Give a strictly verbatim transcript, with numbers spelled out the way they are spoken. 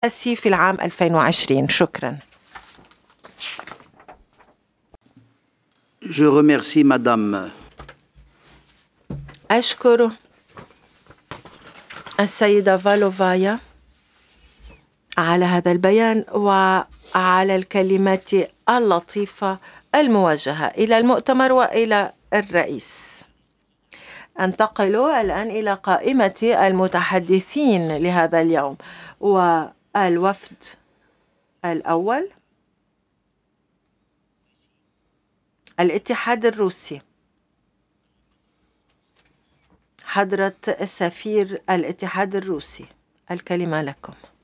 الرئاسي في العام ألفين وعشرين. شكرا. Je remercie Madame. أشكر السيدة فالوفايا على هذا البيان وعلى الكلمات اللطيفة الموجهة إلى المؤتمر وإلى الرئيس. أنتقل الآن إلى قائمة المتحدثين لهذا اليوم، والوفد الأول الاتحاد الروسي. حضرة السفير الاتحاد الروسي، الكلمة لكم.